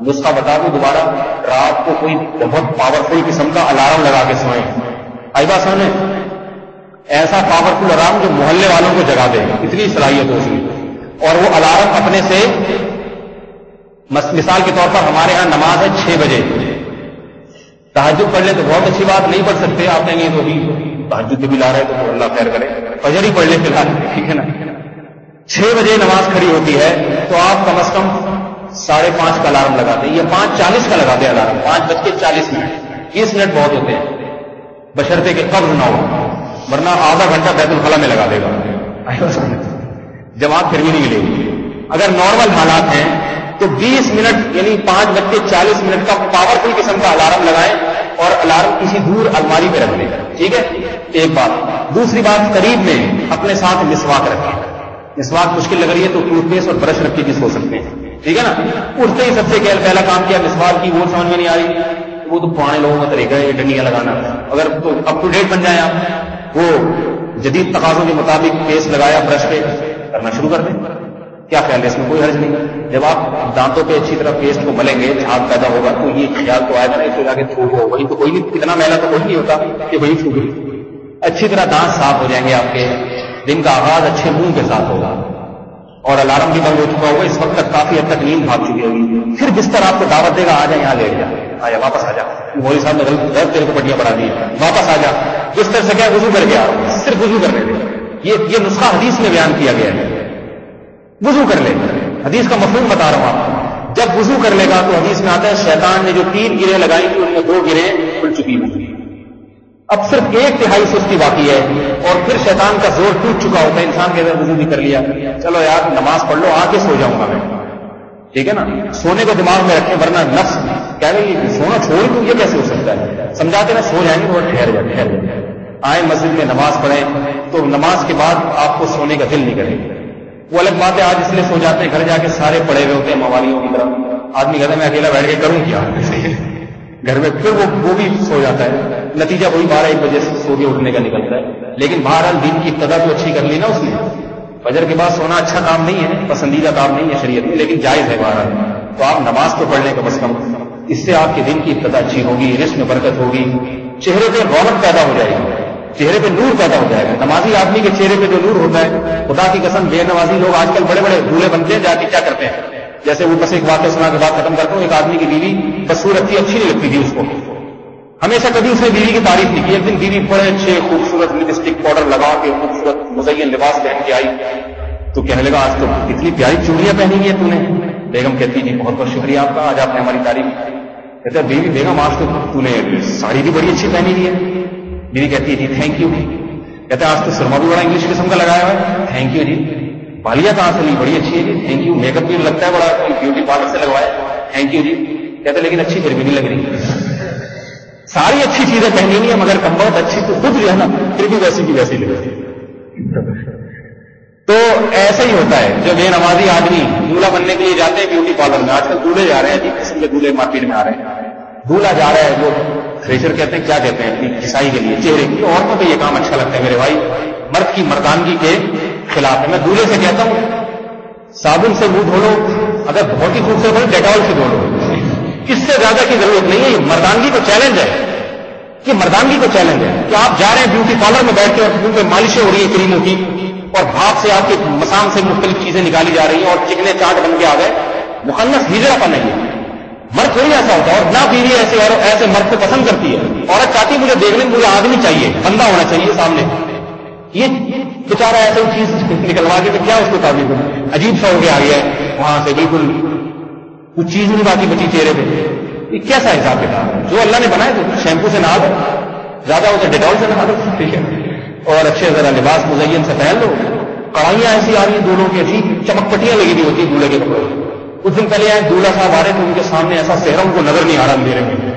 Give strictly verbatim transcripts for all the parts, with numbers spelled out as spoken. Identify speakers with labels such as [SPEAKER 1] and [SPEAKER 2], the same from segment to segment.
[SPEAKER 1] نسخہ بتا دوں دوبارہ, رات کو کوئی بہت پاورفل قسم کا الارم لگا کے سوئیں. آئی بات سمجھیں, ایسا پاورفل الارم جو محلے والوں کو جگا دے, اتنی صلاحیت ہو اس میں. اور وہ الارم اپنے سے, مثال کے طور پر ہمارے ہاں نماز ہے چھ بجے, تہجد پڑھ لیں تو بہت اچھی بات, نہیں پڑھ سکتے آپ کہیں گے تو بھی تہجد کے بھی لا رہے تو اللہ خیر کرے, فجر ہی پڑھ لیں فی الحال, ٹھیک ہے نا. چھ بجے نماز کھڑی ہوتی ہے تو آپ کم از کم ساڑھے پانچ کا الارم لگاتے ہیں, یا پانچ چالیس کا لگاتے ہیں الارم, پانچ بج کے چالیس منٹ تیس منٹ بہت ہوتے ہیں, بشرطے کہ قبض نہ ہو, ورنہ آدھا گھنٹہ بیت الخلا میں لگا دے گا, جماعت پھر بھی نہیں ملے گی. اگر نارمل حالات ہیں تو بیس منٹ یعنی پانچ بج کے چالیس منٹ کا پاورفل قسم کا الارم لگائیں اور الارم کسی دور الماری میں رکھ لیں, ٹھیک ہے, ایک بات. دوسری بات, قریب میں اپنے ساتھ مسواک رکھیں. مسواک مشکل لگ رہی ہے تو ٹوتھ پیسٹ اور برش رکھ کے بھی سو سکتے ہیں, ٹھیک ہے نا. اٹھتے ہی سب سے پہلا کام کیا, مسواک کی, وہ سمجھ میں نہیں آ رہی, وہ تو پرانے لوگوں کا طریقہ ہے یہ ڈنڈیاں لگانا. اگر تو اپ ٹو ڈیٹ بن جائیں آپ, وہ جدید تقاضوں کے مطابق پیسٹ لگایا, برش پہ کرنا شروع کر دیں, کیا خیال ہے, اس میں کوئی حرج نہیں. جب آپ دانتوں پہ اچھی طرح پیسٹ کو ملیں گے, جھاگ پیدا ہوگا, تو یہ خیال تو آئے گا نہیں تو جا کے تھوک ہو, وہی تو کوئی نہیں, کتنا میلا تو کوئی نہیں ہوتا کہ وہی تھوک. اچھی طرح دانت صاف ہو جائیں گے آپ کے, دن کا آغاز اچھے منہ کے ساتھ ہوگا, اور الارم بھی بند ہو چکا ہوگا. اس وقت تک کافی حد تک نیند بھاگ چکی ہوگی. پھر بستر آپ کو دعوت دے گا, آ جائیں یہاں لیٹ جا, آجا واپس آ جا, مولوی صاحب نے غلط تیرے کو پٹیاں پڑھا دی, واپس آ جا. بستر سے کیا, وضو کر کے آ رہا, صرف وضو کرنے دے. یہ یہ نسخہ حدیث میں بیان کیا گیا ہے, وضو کر لے. حدیث کا مفہوم بتا رہا ہوں آپ کو. جب وضو کر لے گا تو حدیث میں آتا ہے شیطان نے جو تین گریں لگائی تھی ان میں دو گریں کھل چکی ہوئی, اب صرف ایک تہائی سستی باقی ہے, اور پھر شیطان کا زور ٹوٹ چکا ہوتا ہے. انسان کے اندر وضو بھی کر لیا, چلو یار نماز پڑھ لو, آ کے سو جاؤں گا میں, ٹھیک ہے نا. سونے کو دماغ میں رکھیں, ورنہ نفس کہہ رہی ہے سونا چھوڑ دوں, یہ کیسے ہو سکتا ہے. سمجھاتے نا سو جائیں گے, تھوڑا ٹھہر جائے ٹھہر جائے آئیں مسجد میں نماز پڑھیں, تو نماز کے بعد آپ کو سونے کا دل نہیں کرے. وہ الگ بات ہے, آج اس لیے سو جاتے ہیں, گھر جا کے سارے پڑے ہوئے ہوتے ہیں موالیوں کی طرف, آدمی کہتا ہے میں اکیلا بیٹھ کے کروں کیا گھر میں, پھر وہ وہ بھی سو جاتا ہے, نتیجہ وہی بارہ ایک بجے سے سو کے اٹھنے کا نکلتا ہے. لیکن بہرحال دین کی ابتدا تو اچھی کر لی نا اس نے. فجر کے بعد سونا اچھا کام نہیں ہے, پسندیدہ کام نہیں ہے شریعت میں, لیکن جائز ہے بہرحال. تو آپ نماز تو پڑھ لیں کم از کم, اس سے آپ کے دن کی ابتدا اچھی ہوگی, رزق میں برکت ہوگی, چہرے پہ رونق پیدا ہو جائے گی, چہرے پہ نور پیدا ہو جائے گا. نمازی آدمی کے چہرے پہ جو نور ہوتا ہے, خدا کی قسم بے نمازی لوگ آج کل بڑے بڑے دولے بنتے ہیں, جا کے کیا کرتے ہیں, جیسے وہ بس ایک واقعہ سنا کے بعد ختم کرتا ہوں. ایک آدمی کی بیوی بصورت تھی, اچھی نہیں لگتی تھی اس کو, ہمیشہ کبھی اس نے بیوی کی تعریف نہیں کی. ایک دن بیوی بڑے اچھے خوبصورت لپسٹک پاؤڈر لگا کے خوبصورت مزین لباس پہن کے آئی, تو کہنے لگا آج تو اتنی پیاری چوڑیاں پہنی ہوئی ہیں تو نے. بیگم کہتی جی بہت بہت شکریہ آپ کا, آج آپ نے ہماری تعریف. کہتے ہیں بیوی بیگم آج تو تو نے ساڑی بھی بڑی اچھی پہنی ہوئی ہے. بیوی کہتی ہے جی تھینک یو. کہتے ہیں آج تو سرما بھی بڑا انگلش قسم کا لگایا ہوا ہے, تھینک یو جی. بالیاں کہاں سے لی, بڑی اچھی ہے جی, تھینک یو. میک اپ بھی لگتا ہے بڑا بیوٹی پارلر سے لگوایا, تھینک یو جی. کہتے لیکن اچھی پھر بھی نہیں لگ رہی. ساری اچھی چیزیں پہنی ہوئی ہیں مگر کم بہت اچھی تو خود جو ہے نا پھر بھی ویسی کی ویسی لگ رہی ہے. تو ایسا ہی ہوتا ہے, جو بے نمازی آدمی دولہا بننے کے لیے جاتے ہیں بیوٹی پارلر میں. آج کل دولہے جا رہے ہیں, عجیب قسم کے دولہے مارکیٹ میں آ رہے ہیں. دولہا جا رہا ہے, وہ فریشر کہتے ہیں, کیا کہتے ہیں, اپنی کسائی کے لیے چہرے کی. عورتوں کو یہ کام اچھا لگتا ہے میرے بھائی, مرد کی مردانگی کے خلاف ہے. میں دولہے سے کہتا ہوں صابن سے منہ دھو لو, اگر بہت ہی خوبصورت ہے ڈیٹول سے دھو لو, اس سے زیادہ کی ضرورت نہیں ہے. یہ مردانگی کو چیلنج ہے, یہ مردانگی کو چیلنج ہے کہ آپ جا رہے ہیں بیوٹی پارلر میں بیٹھ کے, اور منہ پہ مالشیں ہو رہی ہیں کریموں کی, اور بھاپ سے آپ کے مسام سے مختلف چیزیں نکالی جا رہی ہیں, اور چکنے چاٹ بن کے آ گئے. مخنث ہجرا پن نہیں ہے. مرد تھوڑی ایسا ہوتا ہے, اور نہ بیوی ایسے اور ایسے مرد کو پسند کرتی ہے. عورت چاہتی مجھے دیکھنے میں مجھے آدمی چاہیے, بندہ ہونا چاہیے سامنے. یہ بیچارہ ایسے چیز نکلوا کے کیا اس کو تعبیر کرنا, عجیب سا ہو کے آ گیا ہے وہاں سے, بالکل کچھ چیز نہیں باقی بچی چہرے پہ. یہ کیسا حساب کتاب ہے؟ جو اللہ نے بنائے تو شیمپو سے نہا دو, زیادہ ہو تو ڈیٹول سے نہا دو, ٹھیک ہے, اور اچھے ذرا لباس مزین سے پہن لو. کڑھائیاں ایسی آ رہی ہیں دونوں کی, عجیب چمک پٹیاں لگی ہوئی ہوتی ہیں دولہے کے کپڑے. کچھ دن پہلے آئے دولہا صاحب آ رہے تو ان کے سامنے ایسا صحرا ان کو نظر نہیں آ رہا اندھیرے میں.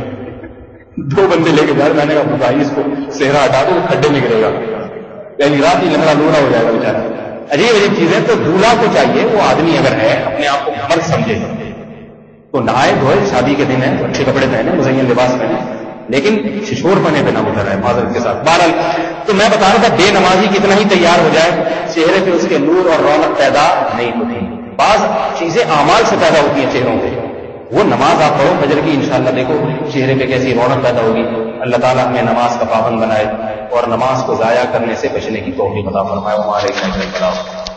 [SPEAKER 1] دو بندے لے کے جا رہے, میں نے کہا بھائی اس کو صحرا ہٹا دو, کھڈے میں گرے گا, پہلی رات ہی لنگڑا لوڑا ہو جائے گا بیچارہ. عجیب عجیب چیزیں. تو دولہا کو چاہیے وہ آدمی اگر ہے اپنے آپ کو مرد سمجھے تو نہائے دھوئے, شادی کے دن ہے, اچھے کپڑے پہنے, مزین لباس پہنے, لیکن ششور پنے پہ نہ اتر رہا ہے معذرت کے ساتھ. بہرحال تو میں بتا رہا تھا بے نمازی کتنا ہی تیار ہو جائے, چہرے پہ اس کے نور اور رونق پیدا نہیں ہوتی. بعض چیزیں اعمال سے پیدا ہوتی ہیں چہروں پہ, وہ نماز آپ پڑھو فجر کی، انشاءاللہ دیکھو چہرے پہ کیسی رونق پیدا ہوگی. اللہ تعالیٰ ہمیں نماز کا پابند بنائے اور نماز کو ضائع کرنے سے بچنے کی توفیق عطا فرمائے. ہمارے